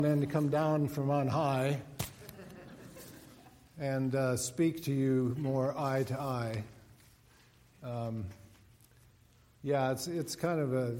And to come down from on high and speak to you more eye to eye. It's kind of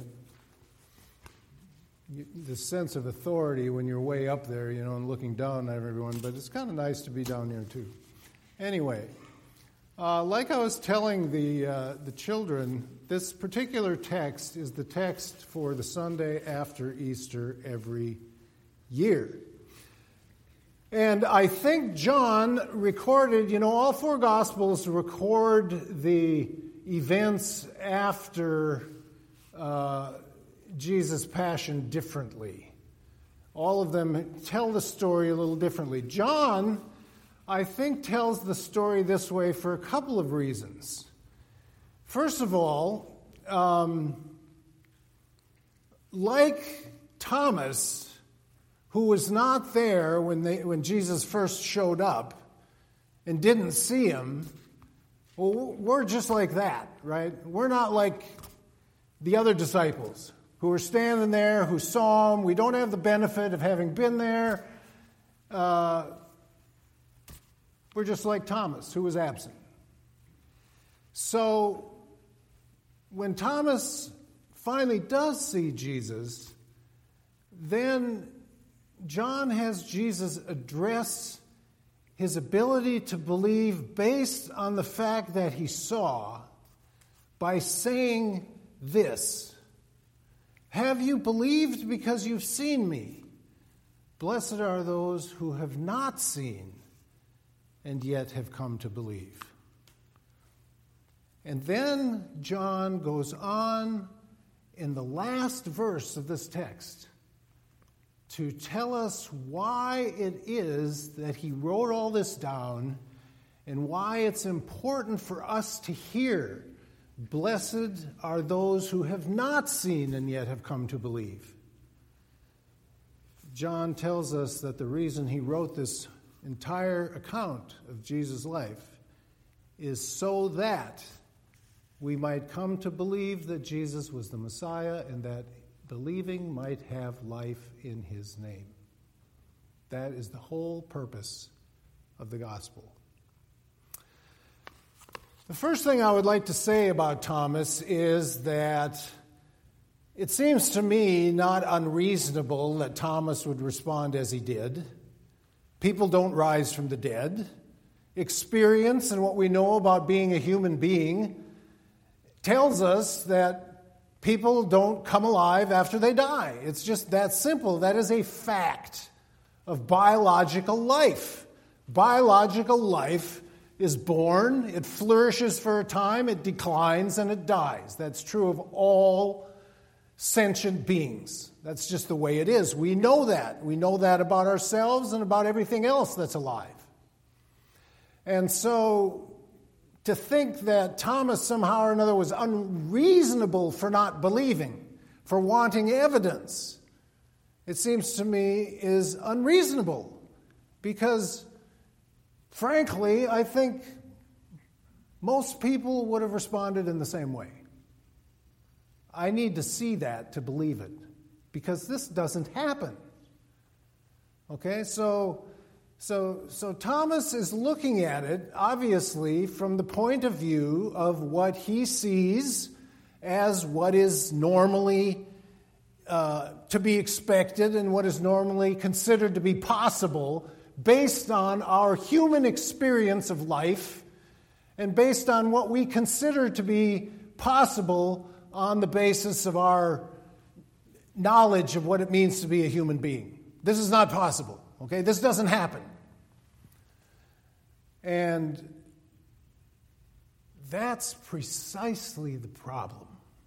the sense of authority when you're way up there, and looking down at everyone, but it's kind of nice to be down here too. Anyway, like I was telling the children, this particular text is the text for the Sunday after Easter every year. And I think John recorded, all four Gospels record the events after Jesus' passion differently. All of them tell the story a little differently. John, I think, tells the story this way for a couple of reasons. First of all, like Thomas, who was not there when Jesus first showed up and didn't see him, well, we're just like that, right? We're not like the other disciples who were standing there, who saw him. We don't have the benefit of having been there. We're just like Thomas, who was absent. So when Thomas finally does see Jesus, then John has Jesus address his ability to believe based on the fact that he saw by saying this: "Have you believed because you've seen me? Blessed are those who have not seen and yet have come to believe." And then John goes on in the last verse of this text to tell us why it is that he wrote all this down and why it's important for us to hear, "Blessed are those who have not seen and yet have come to believe." John tells us that the reason he wrote this entire account of Jesus' life is so that we might come to believe that Jesus was the Messiah and that believing might have life in his name. That is the whole purpose of the gospel. The first thing I would like to say about Thomas is that it seems to me not unreasonable that Thomas would respond as he did. People don't rise from the dead. Experience and what we know about being a human being tells us that people don't come alive after they die. It's just that simple. That is a fact of biological life. Biological life is born, it flourishes for a time, it declines, and it dies. That's true of all sentient beings. That's just the way it is. We know that. We know that about ourselves and about everything else that's alive. And so to think that Thomas somehow or another was unreasonable for not believing, for wanting evidence, it seems to me is unreasonable. Because, frankly, I think most people would have responded in the same way. I need to see that to believe it, because this doesn't happen. Okay, so Thomas is looking at it, obviously, from the point of view of what he sees as what is normally to be expected and what is normally considered to be possible based on our human experience of life and based on what we consider to be possible on the basis of our knowledge of what it means to be a human being. This is not possible, okay? This doesn't happen. And that's precisely the problem.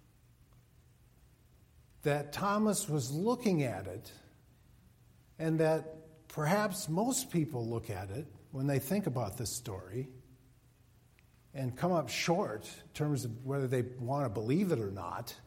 That Thomas was looking at it, and that perhaps most people look at it when they think about this story and come up short in terms of whether they want to believe it or not.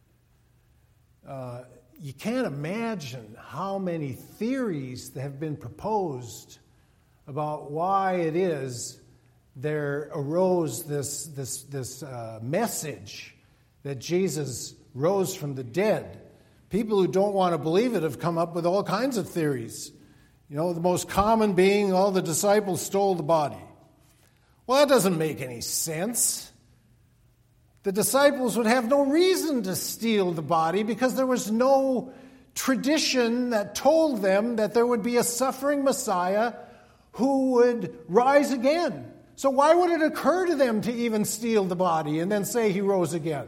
You can't imagine how many theories that have been proposed about why it is there arose this message that Jesus rose from the dead. People who don't want to believe it have come up with all kinds of theories. You know, the most common being all the disciples stole the body. Well, that doesn't make any sense. The disciples would have no reason to steal the body because there was no tradition that told them that there would be a suffering Messiah who would rise again. So why would it occur to them to even steal the body and then say he rose again?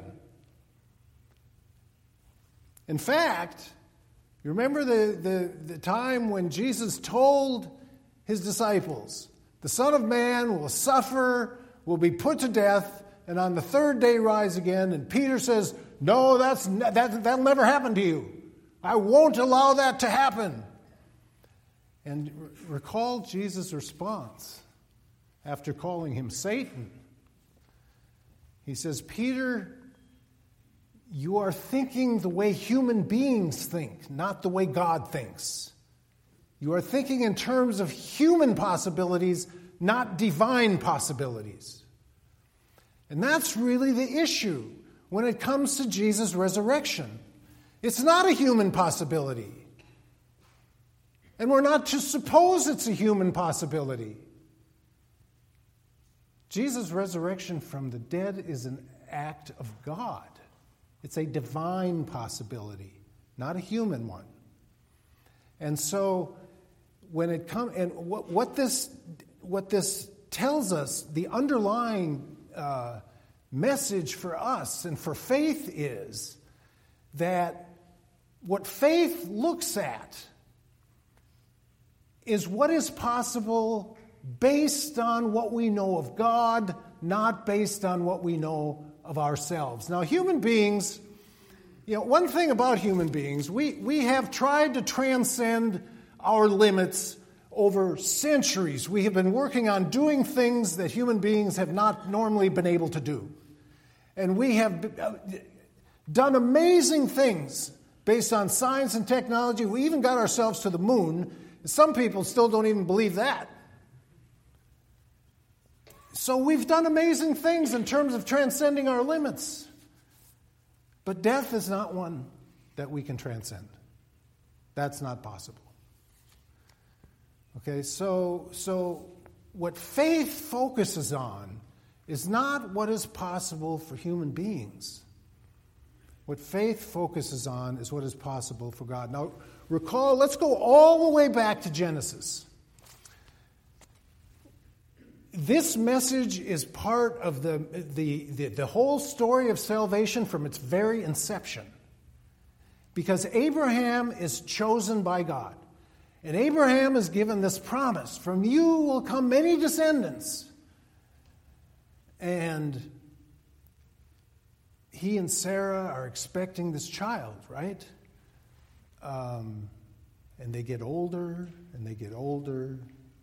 In fact, you remember the time when Jesus told his disciples, the Son of Man will suffer, will be put to death, and on the third day rise again. And Peter says, no, that'll never happen to you. I won't allow that to happen. And recall Jesus' response after calling him Satan. He says, Peter, you are thinking the way human beings think, not the way God thinks. You are thinking in terms of human possibilities, not divine possibilities. And that's really the issue when it comes to Jesus' resurrection. It's not a human possibility. And we're not to suppose it's a human possibility. Jesus' resurrection from the dead is an act of God. It's a divine possibility, not a human one. And so when it comes, and what this tells us, the underlying message for us and for faith is that what faith looks at is what is possible based on what we know of God, not based on what we know of ourselves. Now, human beings, one thing about human beings, we have tried to transcend our limits over centuries. We have been working on doing things that human beings have not normally been able to do. And we have done amazing things based on science and technology. We even got ourselves to the moon. Some people still don't even believe that. So we've done amazing things in terms of transcending our limits. But death is not one that we can transcend. That's not possible. Okay, so what faith focuses on is not what is possible for human beings. What faith focuses on is what is possible for God. Now, recall, let's go all the way back to Genesis. This message is part of the whole story of salvation from its very inception. Because Abraham is chosen by God. And Abraham is given this promise, from you will come many descendants. And he and Sarah are expecting this child, right? And they get older, and they get older.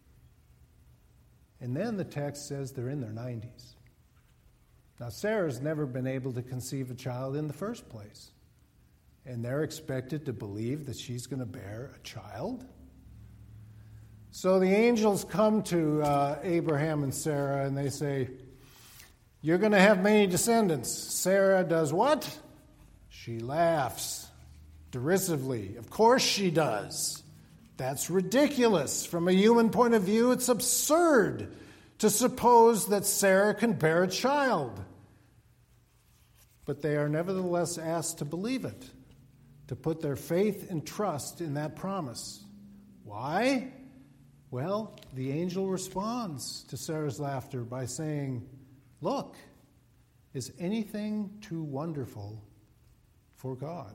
And then the text says they're in their 90s. Now, Sarah's never been able to conceive a child in the first place. And they're expected to believe that she's going to bear a child. So the angels come to Abraham and Sarah, and they say, you're going to have many descendants. Sarah does what? She laughs derisively. Of course she does. That's ridiculous. From a human point of view, it's absurd to suppose that Sarah can bear a child. But they are nevertheless asked to believe it, to put their faith and trust in that promise. Why? Well, the angel responds to Sarah's laughter by saying, look, is anything too wonderful for God?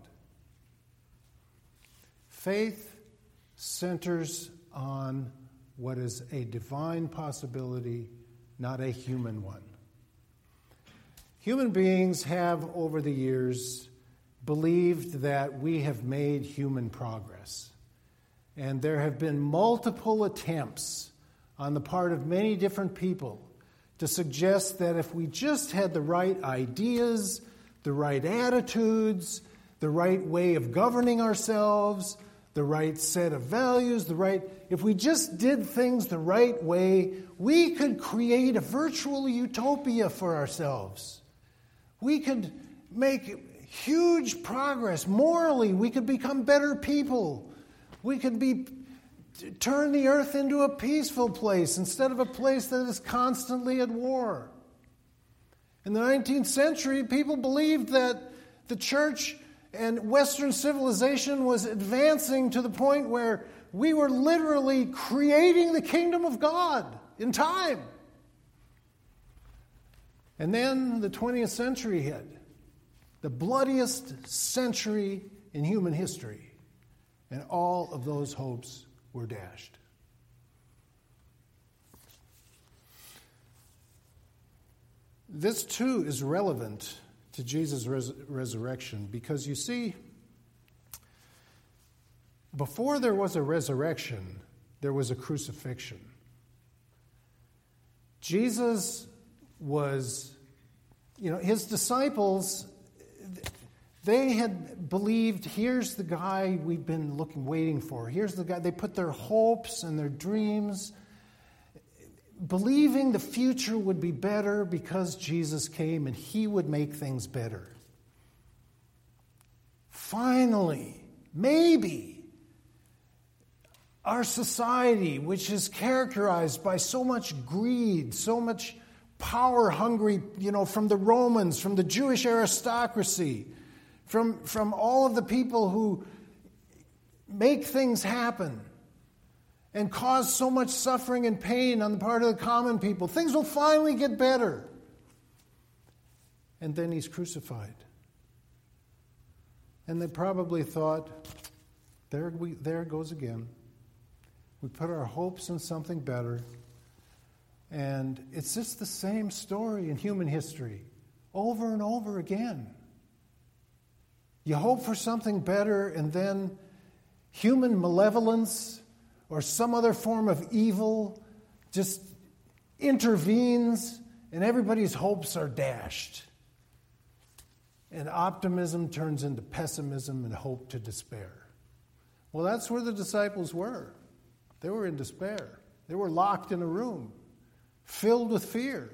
Faith centers on what is a divine possibility, not a human one. Human beings have, over the years, believed that we have made human progress. And there have been multiple attempts on the part of many different people to suggest that if we just had the right ideas, the right attitudes, the right way of governing ourselves, the right set of values, if we just did things the right way, we could create a virtual utopia for ourselves. We could make huge progress. Morally, we could become better people. We could turn the earth into a peaceful place instead of a place that is constantly at war. In the 19th century, people believed that the church and Western civilization was advancing to the point where we were literally creating the kingdom of God in time. And then the 20th century hit, the bloodiest century in human history, and all of those hopes were dashed. This too is relevant to Jesus' resurrection because you see, before there was a resurrection, there was a crucifixion. Jesus was, his disciples, they had believed, here's the guy we've been waiting for. Here's the guy. They put their hopes and their dreams, believing the future would be better because Jesus came and he would make things better. Finally, maybe, our society, which is characterized by so much greed, so much power hungry, from the Romans, from the Jewish aristocracy, from all of the people who make things happen and cause so much suffering and pain on the part of the common people. Things will finally get better. And then he's crucified. And they probably thought, there it goes again. We put our hopes in something better. And it's just the same story in human history, over and over again. You hope for something better, and then human malevolence or some other form of evil just intervenes, and everybody's hopes are dashed. And optimism turns into pessimism and hope to despair. Well, that's where the disciples were. They were in despair. They were locked in a room, filled with fear.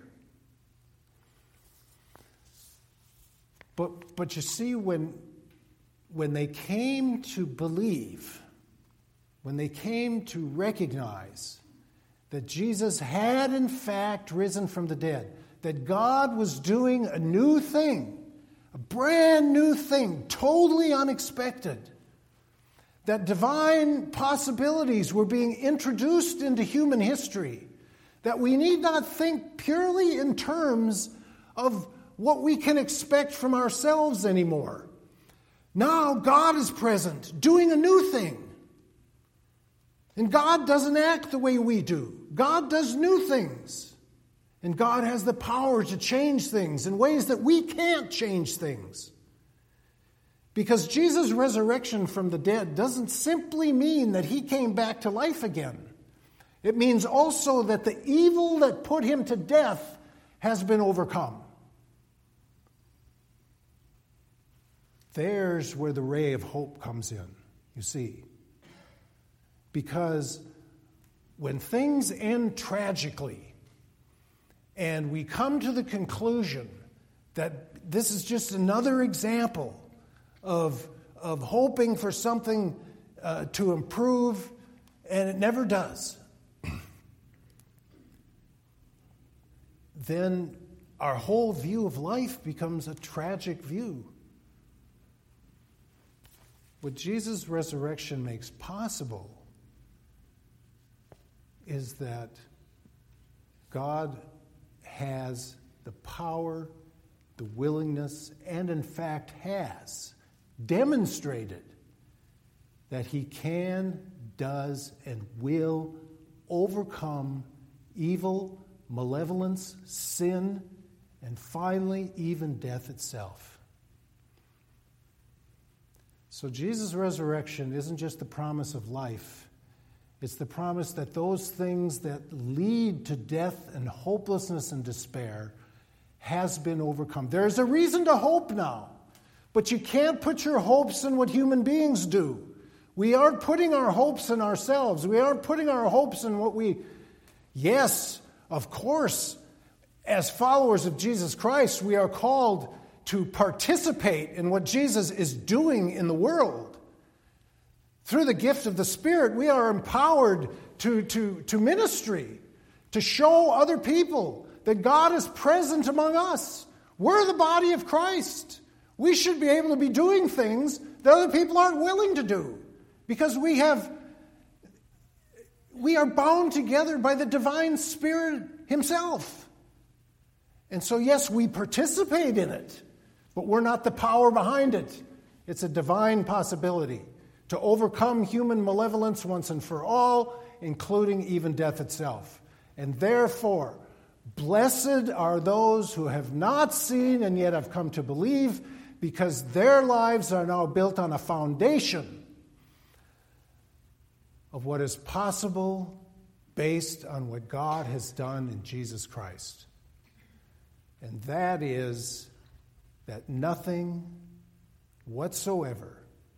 But you see, when they came to believe, when they came to recognize that Jesus had in fact risen from the dead, that God was doing a new thing, a brand new thing, totally unexpected, that divine possibilities were being introduced into human history, that we need not think purely in terms of what we can expect from ourselves anymore. Now God is present, doing a new thing. And God doesn't act the way we do. God does new things. And God has the power to change things in ways that we can't change things. Because Jesus' resurrection from the dead doesn't simply mean that he came back to life again. It means also that the evil that put him to death has been overcome. There's where the ray of hope comes in, you see. Because when things end tragically, and we come to the conclusion that this is just another example of hoping for something to improve, and it never does, then our whole view of life becomes a tragic view. What Jesus' resurrection makes possible is that God has the power, the willingness, and in fact has demonstrated that he can, does, and will overcome evil, malevolence, sin, and finally even death itself. So Jesus' resurrection isn't just the promise of life. It's the promise that those things that lead to death and hopelessness and despair has been overcome. There's a reason to hope now, but you can't put your hopes in what human beings do. We aren't putting our hopes in ourselves. We aren't putting our hopes in what we... Yes, of course, as followers of Jesus Christ, we are called to participate in what Jesus is doing in the world. Through the gift of the Spirit, we are empowered to ministry, to show other people that God is present among us. We're the body of Christ. We should be able to be doing things that other people aren't willing to do because we are bound together by the divine Spirit himself. And so, yes, we participate in it, but we're not the power behind it. It's a divine possibility to overcome human malevolence once and for all, including even death itself. And therefore, blessed are those who have not seen and yet have come to believe, because their lives are now built on a foundation of what is possible based on what God has done in Jesus Christ. And that is that nothing whatsoever,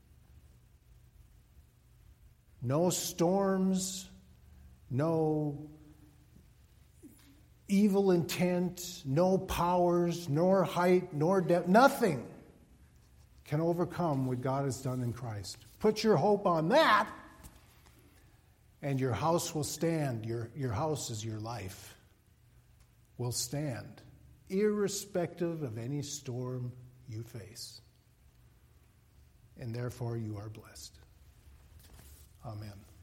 no storms, no evil intent, no powers, nor height, nor depth, nothing can overcome what God has done in Christ. Put your hope on that, and your house will stand. Your house is your life. Will stand, irrespective of any storm you face. And therefore you are blessed. Amen.